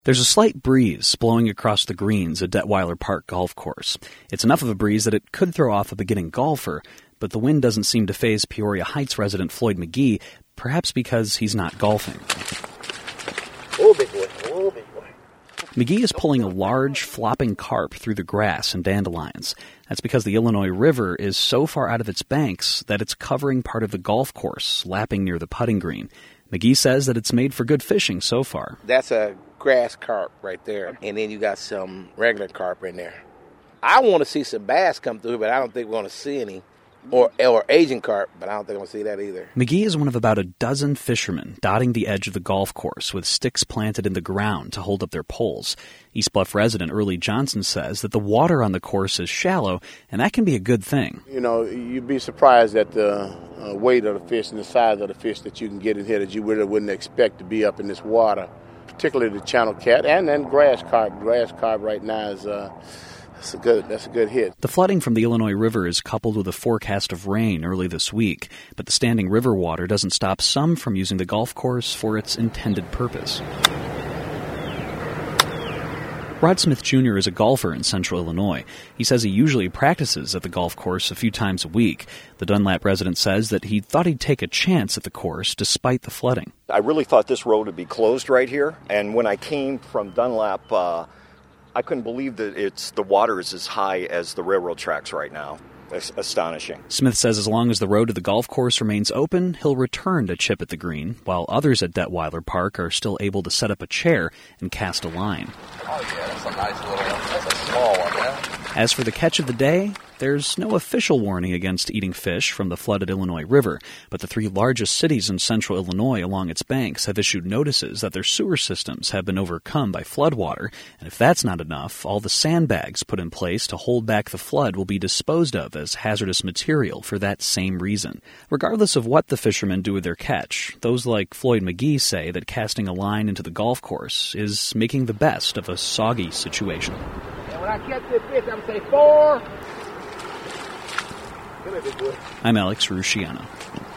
There's a slight breeze blowing across the greens at Detweiler Park Golf Course. It's enough of a breeze that it could throw off a beginning golfer, but the wind doesn't seem to faze Peoria Heights resident Floyd McGee, perhaps because he's not golfing. Oh, big boy. Oh, big boy. McGee is pulling a large, flopping carp through the grass and dandelions. That's because the Illinois River is so far out of its banks that it's covering part of the golf course, lapping near the putting green. McGee says that it's made for good fishing so far. That's a grass carp right there, and then you got some regular carp in there. I want to see some bass come through, but I don't think we're going to see any. Or Asian carp, but I don't think I'm going to see that either. McGee is one of about a dozen fishermen dotting the edge of the golf course with sticks planted in the ground to hold up their poles. East Bluff resident Early Johnson says that the water on the course is shallow, and that can be a good thing. You know, you'd be surprised at the weight of the fish and the size of the fish that you can get in here that you really wouldn't expect to be up in this water, particularly the channel cat and then grass carp. Grass carp right now is that's a good hit. The flooding from the Illinois River is coupled with a forecast of rain early this week, but the standing river water doesn't stop some from using the golf course for its intended purpose. Rod Smith Jr. is a golfer in central Illinois. He says he usually practices at the golf course a few times a week. The Dunlap resident says that he thought he'd take a chance at the course despite the flooding. I really thought this road would be closed right here, and when I came from Dunlap, I couldn't believe that the water is as high as the railroad tracks right now. It's astonishing. Smith says as long as the road to the golf course remains open, he'll return to chip at the green, while others at Detweiler Park are still able to set up a chair and cast a line. Oh, yeah, that's a nice little one. That's a small one, man. As for the catch of the day, there's no official warning against eating fish from the flooded Illinois River, but the three largest cities in central Illinois along its banks have issued notices that their sewer systems have been overcome by floodwater, and if that's not enough, all the sandbags put in place to hold back the flood will be disposed of as hazardous material for that same reason. Regardless of what the fishermen do with their catch, those like Floyd McGee say that casting a line into the golf course is making the best of a soggy situation. And when I catch this fish, I'm going to say 4. I'm Alex Rusciano.